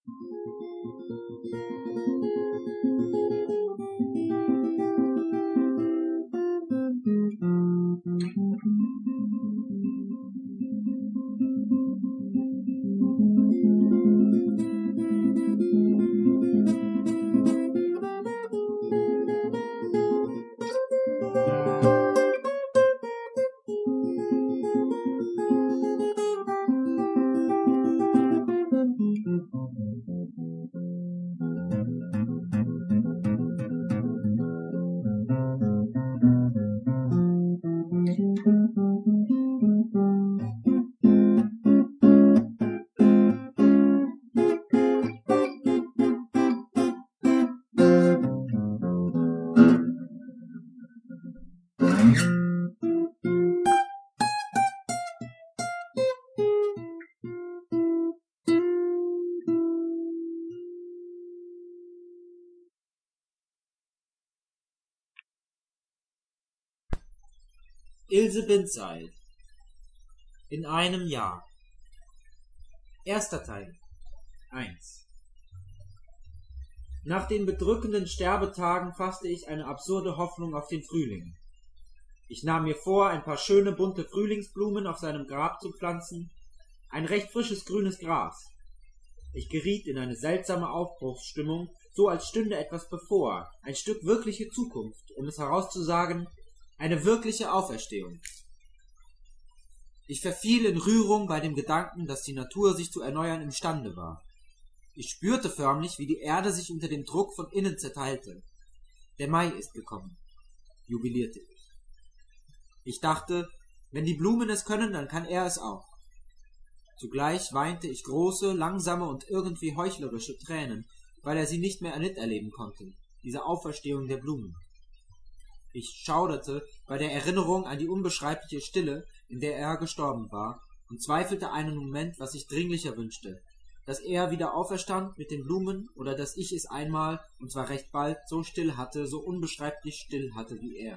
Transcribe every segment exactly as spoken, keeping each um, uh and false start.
Ilse Bindseil in einem Jahr. Erster Teil eins. Nach den bedrückenden Sterbetagen fasste ich eine absurde Hoffnung auf den Frühling. Ich nahm mir vor, ein paar schöne bunte Frühlingsblumen auf seinem Grab zu pflanzen, ein recht frisches grünes Gras. Ich geriet in eine seltsame Aufbruchsstimmung, so als stünde etwas bevor, ein Stück wirkliche Zukunft, um es herauszusagen, eine wirkliche Auferstehung. Ich verfiel in Rührung bei dem Gedanken, dass die Natur sich zu erneuern imstande war. Ich spürte förmlich, wie die Erde sich unter dem Druck von innen zerteilte. Der Mai ist gekommen, jubilierte ich. Ich dachte, wenn die Blumen es können, dann kann er es auch. Zugleich weinte ich große, langsame und irgendwie heuchlerische Tränen, weil er sie nicht mehr miterleben konnte, diese Auferstehung der Blumen. Ich schauderte bei der Erinnerung an die unbeschreibliche Stille, in der er gestorben war, und zweifelte einen Moment, was ich dringlicher wünschte, dass er wieder auferstand mit den Blumen oder dass ich es einmal, und zwar recht bald, so still hatte, so unbeschreiblich still hatte wie er.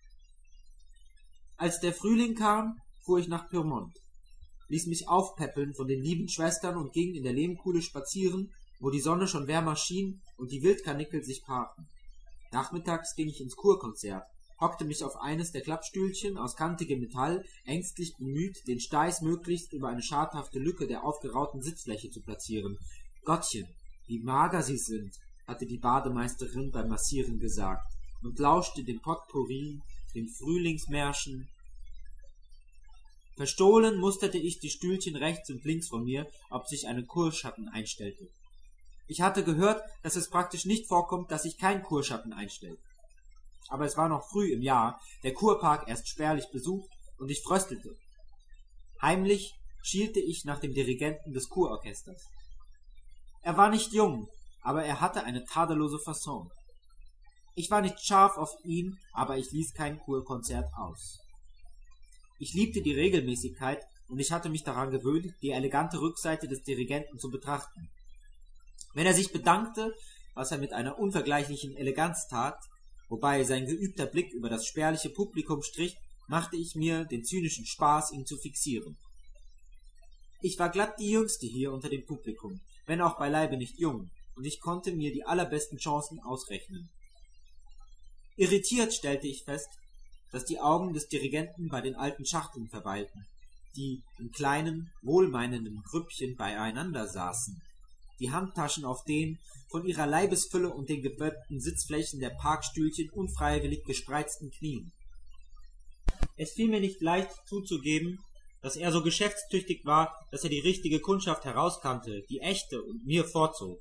Als der Frühling kam, fuhr ich nach Pyrmont, ließ mich aufpäppeln von den lieben Schwestern und ging in der Lehmkuhle spazieren, wo die Sonne schon wärmer schien und die Wildkarnickel sich paarten. Nachmittags ging ich ins Kurkonzert, hockte mich auf eines der Klappstühlchen aus kantigem Metall, ängstlich bemüht, den Steiß möglichst über eine schadhafte Lücke der aufgerauten Sitzfläche zu platzieren. »Gottchen, wie mager Sie sind«, hatte die Bademeisterin beim Massieren gesagt und lauschte dem Potpourri, den Frühlingsmärschen. Verstohlen musterte ich die Stühlchen rechts und links von mir, ob sich ein Kurschatten einstellte. Ich hatte gehört, dass es praktisch nicht vorkommt, dass sich kein Kurschatten einstellt. Aber es war noch früh im Jahr, der Kurpark erst spärlich besucht, und ich fröstelte. Heimlich schielte ich nach dem Dirigenten des Kurorchesters. Er war nicht jung, aber er hatte eine tadellose Fasson. Ich war nicht scharf auf ihn, aber ich ließ kein Kurkonzert aus. Ich liebte die Regelmäßigkeit, und ich hatte mich daran gewöhnt, die elegante Rückseite des Dirigenten zu betrachten. Wenn er sich bedankte, was er mit einer unvergleichlichen Eleganz tat, wobei sein geübter Blick über das spärliche Publikum strich, machte ich mir den zynischen Spaß, ihn zu fixieren. Ich war glatt die Jüngste hier unter dem Publikum, wenn auch beileibe nicht jung, und ich konnte mir die allerbesten Chancen ausrechnen. Irritiert stellte ich fest, dass die Augen des Dirigenten bei den alten Schachteln verweilten, die in kleinen, wohlmeinenden Grüppchen beieinander saßen, die Handtaschen auf den von ihrer Leibesfülle und den gewölbten Sitzflächen der Parkstühlchen unfreiwillig gespreizten Knien. Es fiel mir nicht leicht zuzugeben, dass er so geschäftstüchtig war, dass er die richtige Kundschaft herauskannte, die echte, und mir vorzog.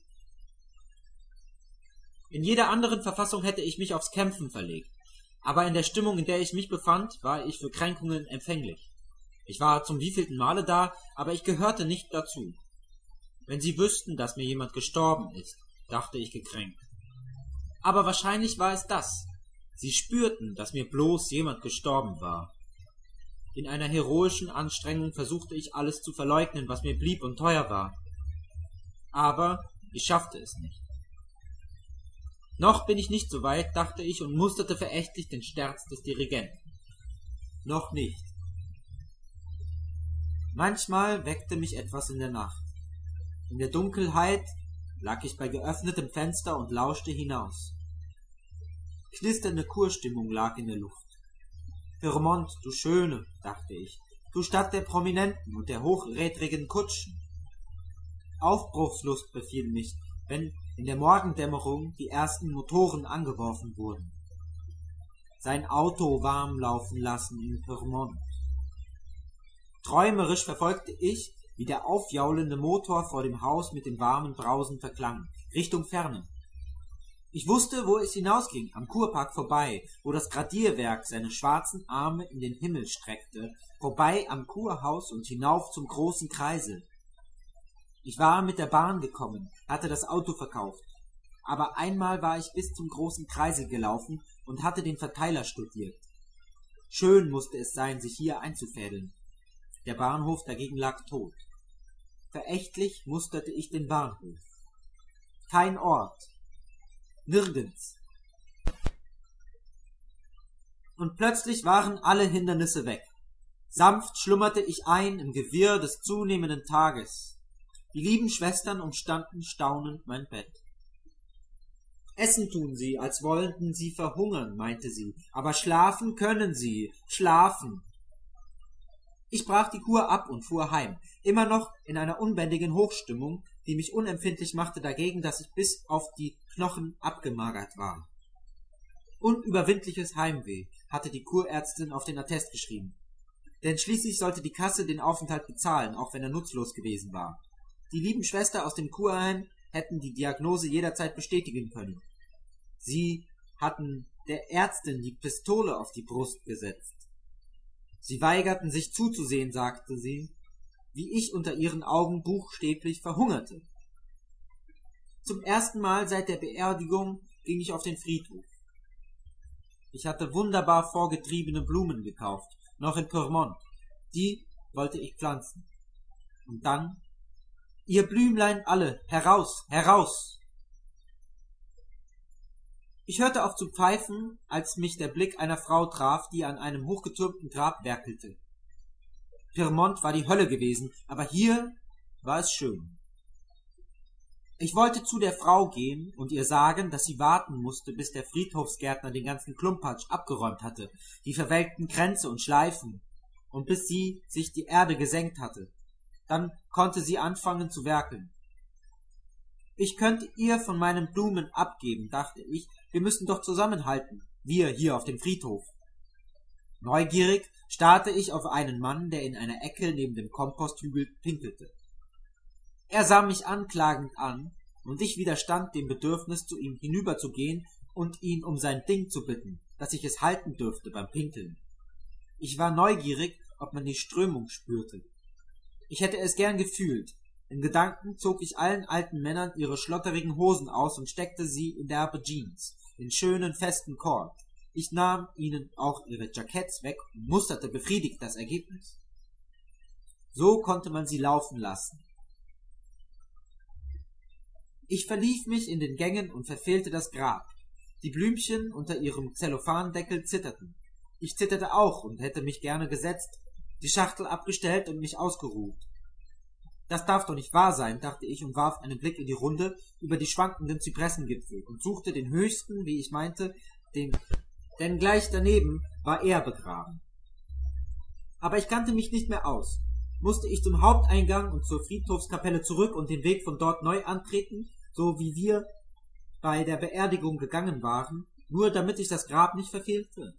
In jeder anderen Verfassung hätte ich mich aufs Kämpfen verlegt, aber in der Stimmung, in der ich mich befand, war ich für Kränkungen empfänglich. Ich war zum wievielten Male da, aber ich gehörte nicht dazu. Wenn Sie wüssten, dass mir jemand gestorben ist, dachte ich gekränkt. Aber wahrscheinlich war es das. Sie spürten, dass mir bloß jemand gestorben war. In einer heroischen Anstrengung versuchte ich alles zu verleugnen, was mir blieb und teuer war. Aber ich schaffte es nicht. Noch bin ich nicht so weit, dachte ich und musterte verächtlich den Sterz des Dirigenten. Noch nicht. Manchmal weckte mich etwas in der Nacht. In der Dunkelheit lag ich bei geöffnetem Fenster und lauschte hinaus. Knisternde Kurstimmung lag in der Luft. Pyrmont, du Schöne, dachte ich, du Stadt der Prominenten und der hochrädrigen Kutschen. Aufbruchslust befiel mich, wenn in der Morgendämmerung die ersten Motoren angeworfen wurden. Sein Auto warm laufen lassen in Pyrmont. Träumerisch verfolgte ich, wie der aufjaulende Motor vor dem Haus mit dem warmen Brausen verklang, Richtung Ferne. Ich wusste, wo es hinausging, am Kurpark vorbei, wo das Gradierwerk seine schwarzen Arme in den Himmel streckte, vorbei am Kurhaus und hinauf zum großen Kreisel. Ich war mit der Bahn gekommen, hatte das Auto verkauft, aber einmal war ich bis zum großen Kreisel gelaufen und hatte den Verteiler studiert. Schön musste es sein, sich hier einzufädeln. Der Bahnhof dagegen lag tot. Verächtlich musterte ich den Bahnhof. Kein Ort. Nirgends. Und plötzlich waren alle Hindernisse weg. Sanft schlummerte ich ein im Gewirr des zunehmenden Tages. Die lieben Schwestern umstanden staunend mein Bett. Essen tun sie, als wollten sie verhungern, meinte sie, aber schlafen können sie, schlafen. Ich brach die Kur ab und fuhr heim, immer noch in einer unbändigen Hochstimmung, die mich unempfindlich machte dagegen, dass ich bis auf die Knochen abgemagert war. Unüberwindliches Heimweh hatte die Kurärztin auf den Attest geschrieben. Denn schließlich sollte die Kasse den Aufenthalt bezahlen, auch wenn er nutzlos gewesen war. Die lieben Schwester aus dem Kurheim hätten die Diagnose jederzeit bestätigen können. Sie hatten der Ärztin die Pistole auf die Brust gesetzt. Sie weigerten sich zuzusehen, sagte sie, wie ich unter ihren Augen buchstäblich verhungerte. Zum ersten Mal seit der Beerdigung ging ich auf den Friedhof. Ich hatte wunderbar vorgetriebene Blumen gekauft, noch in Pyrmont. Die wollte ich pflanzen. Und dann, ihr Blümlein alle, heraus, heraus! Ich hörte auf zu pfeifen, als mich der Blick einer Frau traf, die an einem hochgetürmten Grab werkelte. Pyrmont war die Hölle gewesen, aber hier war es schön. Ich wollte zu der Frau gehen und ihr sagen, dass sie warten musste, bis der Friedhofsgärtner den ganzen Klumpatsch abgeräumt hatte, die verwelkten Kränze und Schleifen, und bis sie sich die Erde gesenkt hatte. Dann konnte sie anfangen zu werkeln. Ich könnte ihr von meinen Blumen abgeben, dachte ich, wir müssen doch zusammenhalten, wir hier auf dem Friedhof. Neugierig starrte ich auf einen Mann, der in einer Ecke neben dem Komposthügel pinkelte. Er sah mich anklagend an, und ich widerstand dem Bedürfnis, zu ihm hinüberzugehen und ihn um sein Ding zu bitten, dass ich es halten dürfte beim Pinkeln. Ich war neugierig, ob man die Strömung spürte. Ich hätte es gern gefühlt. In Gedanken zog ich allen alten Männern ihre schlotterigen Hosen aus und steckte sie in derbe Jeans, in schönen festen Kord. Ich nahm ihnen auch ihre Jacketts weg und musterte befriedigt das Ergebnis. So konnte man sie laufen lassen. Ich verlief mich in den Gängen und verfehlte das Grab. Die Blümchen unter ihrem Zellophandeckel zitterten. Ich zitterte auch und hätte mich gerne gesetzt, die Schachtel abgestellt und mich ausgeruht. Das darf doch nicht wahr sein, dachte ich und warf einen Blick in die Runde über die schwankenden Zypressengipfel und suchte den höchsten, wie ich meinte, den, denn gleich daneben war er begraben. Aber ich kannte mich nicht mehr aus. Musste ich zum Haupteingang und zur Friedhofskapelle zurück und den Weg von dort neu antreten, so wie wir bei der Beerdigung gegangen waren, nur damit ich das Grab nicht verfehlte?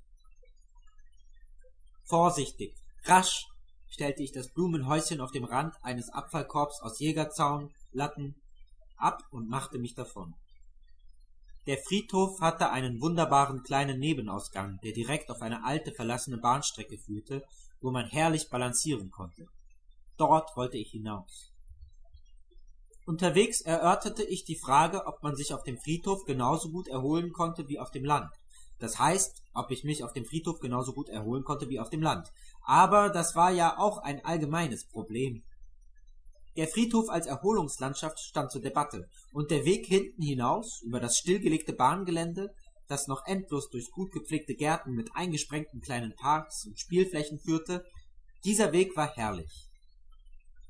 Vorsichtig, rasch stellte ich das Blumenhäuschen auf dem Rand eines Abfallkorbs aus Jägerzaun, Latten ab und machte mich davon. Der Friedhof hatte einen wunderbaren kleinen Nebenausgang, der direkt auf eine alte verlassene Bahnstrecke führte, wo man herrlich balancieren konnte. Dort wollte ich hinaus. Unterwegs erörterte ich die Frage, ob man sich auf dem Friedhof genauso gut erholen konnte wie auf dem Land. Das heißt, ob ich mich auf dem Friedhof genauso gut erholen konnte wie auf dem Land. Aber das war ja auch ein allgemeines Problem. Der Friedhof als Erholungslandschaft stand zur Debatte, und der Weg hinten hinaus, über das stillgelegte Bahngelände, das noch endlos durch gut gepflegte Gärten mit eingesprengten kleinen Parks und Spielflächen führte, dieser Weg war herrlich.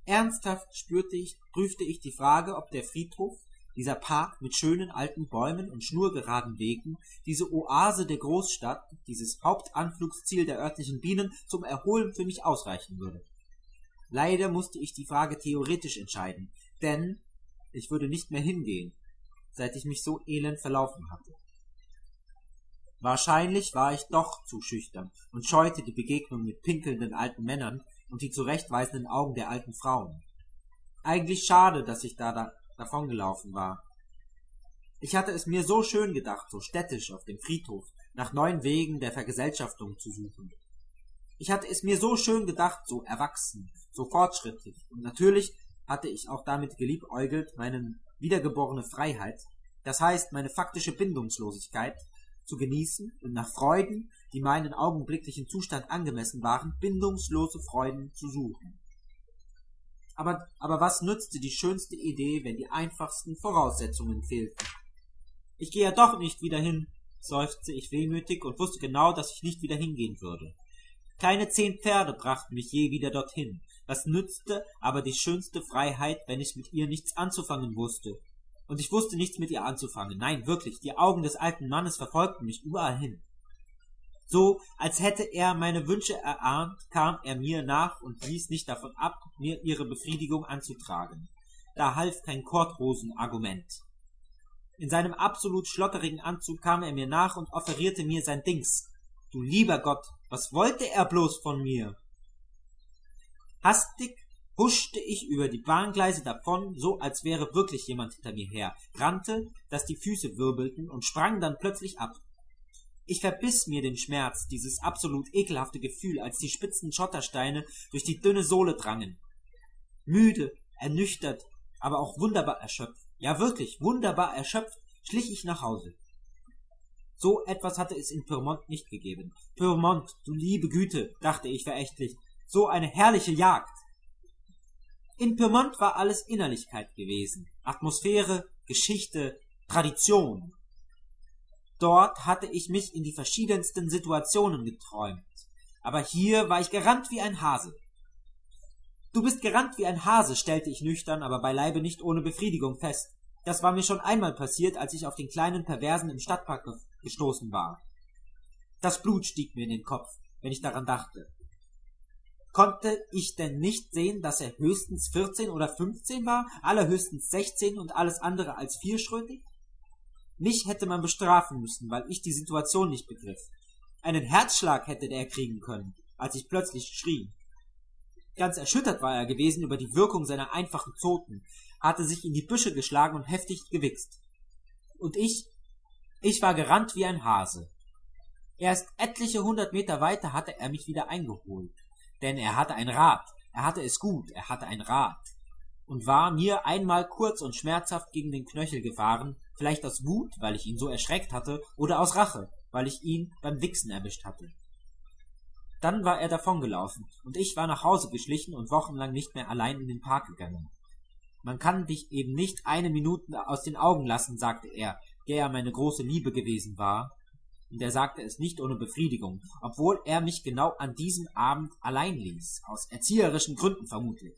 Ernsthaft spürte ich, prüfte ich die Frage, ob der Friedhof, dieser Park mit schönen alten Bäumen und schnurgeraden Wegen, diese Oase der Großstadt, dieses Hauptanflugsziel der örtlichen Bienen zum Erholen für mich ausreichen würde. Leider musste ich die Frage theoretisch entscheiden, denn ich würde nicht mehr hingehen, seit ich mich so elend verlaufen hatte. Wahrscheinlich war ich doch zu schüchtern und scheute die Begegnung mit pinkelnden alten Männern und die zurechtweisenden Augen der alten Frauen. Eigentlich schade, dass ich da, da davongelaufen war. Ich hatte es mir so schön gedacht, so städtisch auf dem Friedhof, nach neuen Wegen der Vergesellschaftung zu suchen. Ich hatte es mir so schön gedacht, so erwachsen, so fortschrittlich, und natürlich hatte ich auch damit geliebäugelt, meine wiedergeborene Freiheit, das heißt meine faktische Bindungslosigkeit, zu genießen und nach Freuden, die meinen augenblicklichen Zustand angemessen waren, bindungslose Freuden zu suchen. Aber, aber was nützte die schönste Idee, wenn die einfachsten Voraussetzungen fehlten? Ich gehe ja doch nicht wieder hin, seufzte ich wehmütig und wusste genau, dass ich nicht wieder hingehen würde. Keine zehn Pferde brachten mich je wieder dorthin. Was nützte aber die schönste Freiheit, wenn ich mit ihr nichts anzufangen wusste? Und ich wusste nichts mit ihr anzufangen. Nein, wirklich, die Augen des alten Mannes verfolgten mich überall hin. So, als hätte er meine Wünsche erahnt, kam er mir nach und ließ nicht davon ab, mir ihre Befriedigung anzutragen. Da half kein Kortrosen-Argument. In seinem absolut schlotterigen Anzug kam er mir nach und offerierte mir sein Dings. Du lieber Gott, was wollte er bloß von mir? Hastig huschte ich über die Bahngleise davon, so als wäre wirklich jemand hinter mir her, rannte, dass die Füße wirbelten und sprang dann plötzlich ab. Ich verbiss mir den Schmerz, dieses absolut ekelhafte Gefühl, als die spitzen Schottersteine durch die dünne Sohle drangen. Müde, ernüchtert, aber auch wunderbar erschöpft, ja wirklich wunderbar erschöpft, schlich ich nach Hause. So etwas hatte es in Pyrmont nicht gegeben. Pyrmont, du liebe Güte, dachte ich verächtlich, so eine herrliche Jagd. In Pyrmont war alles Innerlichkeit gewesen, Atmosphäre, Geschichte, Tradition. Dort hatte ich mich in die verschiedensten Situationen geträumt, aber hier war ich gerannt wie ein Hase. Du bist gerannt wie ein Hase, stellte ich nüchtern, aber beileibe nicht ohne Befriedigung fest. Das war mir schon einmal passiert, als ich auf den kleinen Perversen im Stadtpark gestoßen war. Das Blut stieg mir in den Kopf, wenn ich daran dachte. Konnte ich denn nicht sehen, dass er höchstens vierzehn oder fünfzehn war, allerhöchstens sechzehn und alles andere als vierschrötig? Mich hätte man bestrafen müssen, weil ich die Situation nicht begriff. Einen Herzschlag hätte er kriegen können, als ich plötzlich schrie. Ganz erschüttert war er gewesen über die Wirkung seiner einfachen Zoten, hatte sich in die Büsche geschlagen und heftig gewichst. Und ich, ich war gerannt wie ein Hase. Erst etliche hundert Meter weiter hatte er mich wieder eingeholt. Denn er hatte ein Rad, er hatte es gut, er hatte ein Rad. Und war mir einmal kurz und schmerzhaft gegen den Knöchel gefahren, vielleicht aus Wut, weil ich ihn so erschreckt hatte, oder aus Rache, weil ich ihn beim Wichsen erwischt hatte. Dann war er davongelaufen, und ich war nach Hause geschlichen und wochenlang nicht mehr allein in den Park gegangen. Man kann dich eben nicht eine Minute aus den Augen lassen, sagte er, der ja meine große Liebe gewesen war. Und er sagte es nicht ohne Befriedigung, obwohl er mich genau an diesem Abend allein ließ, aus erzieherischen Gründen vermutlich.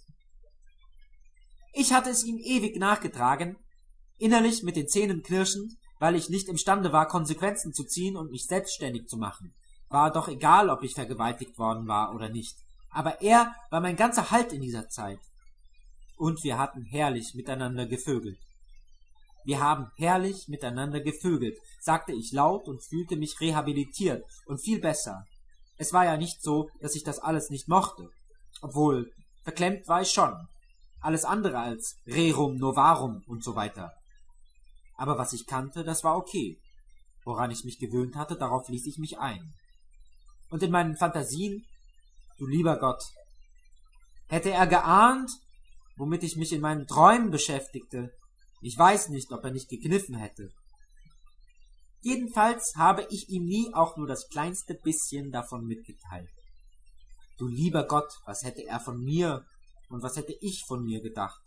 Ich hatte es ihm ewig nachgetragen, innerlich mit den Zähnen knirschend, weil ich nicht imstande war, Konsequenzen zu ziehen und mich selbstständig zu machen. War doch egal, ob ich vergewaltigt worden war oder nicht. Aber er war mein ganzer Halt in dieser Zeit. Und wir hatten herrlich miteinander gevögelt. Wir haben herrlich miteinander gevögelt, sagte ich laut und fühlte mich rehabilitiert und viel besser. Es war ja nicht so, dass ich das alles nicht mochte. Obwohl, verklemmt war ich schon. Alles andere als rerum novarum und so weiter. Aber was ich kannte, das war okay. Woran ich mich gewöhnt hatte, darauf ließ ich mich ein. Und in meinen Fantasien, du lieber Gott, hätte er geahnt, womit ich mich in meinen Träumen beschäftigte, ich weiß nicht, ob er nicht gekniffen hätte. Jedenfalls habe ich ihm nie auch nur das kleinste bisschen davon mitgeteilt. Du lieber Gott, was hätte er von mir und was hätte ich von mir gedacht?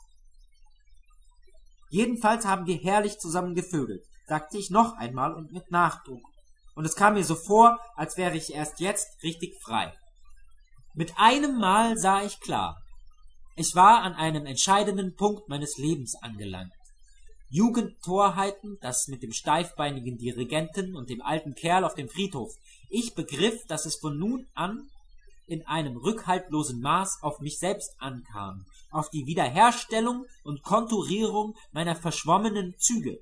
Jedenfalls haben wir herrlich zusammen gevögelt, sagte ich noch einmal und mit Nachdruck. Und es kam mir so vor, als wäre ich erst jetzt richtig frei. Mit einem Mal sah ich klar. Ich war an einem entscheidenden Punkt meines Lebens angelangt. Jugendtorheiten, das mit dem steifbeinigen Dirigenten und dem alten Kerl auf dem Friedhof. Ich begriff, dass es von nun an in einem rückhaltlosen Maß auf mich selbst ankam, auf die Wiederherstellung und Konturierung meiner verschwommenen Züge.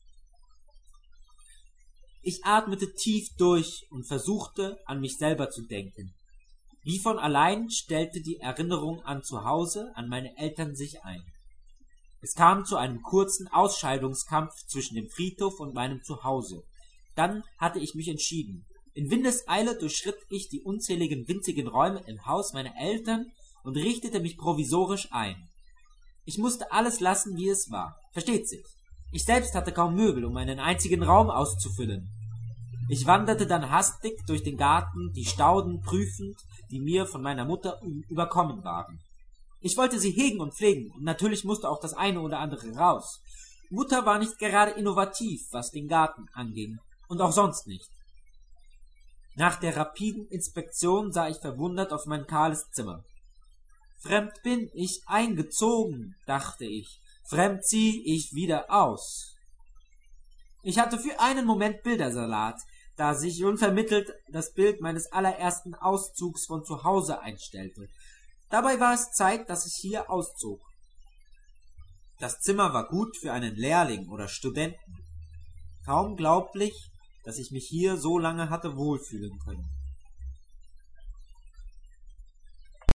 Ich atmete tief durch und versuchte, an mich selber zu denken. Wie von allein stellte die Erinnerung an zu Hause, an meine Eltern sich ein. Es kam zu einem kurzen Ausscheidungskampf zwischen dem Friedhof und meinem Zuhause. Dann hatte ich mich entschieden. In Windeseile durchschritt ich die unzähligen winzigen Räume im Haus meiner Eltern und richtete mich provisorisch ein. Ich musste alles lassen, wie es war. Versteht sich. Ich selbst hatte kaum Möbel, um einen einzigen Raum auszufüllen. Ich wanderte dann hastig durch den Garten, die Stauden prüfend, die mir von meiner Mutter überkommen waren. Ich wollte sie hegen und pflegen, und natürlich musste auch das eine oder andere raus. Mutter war nicht gerade innovativ, was den Garten anging, und auch sonst nicht. Nach der rapiden Inspektion sah ich verwundert auf mein kahles Zimmer. Fremd bin ich eingezogen, dachte ich, fremd zieh ich wieder aus. Ich hatte für einen Moment Bildersalat, da sich unvermittelt das Bild meines allerersten Auszugs von zu Hause einstellte. Dabei war es Zeit, dass ich hier auszog. Das Zimmer war gut für einen Lehrling oder Studenten. Kaum glaublich, dass ich mich hier so lange hatte wohlfühlen können.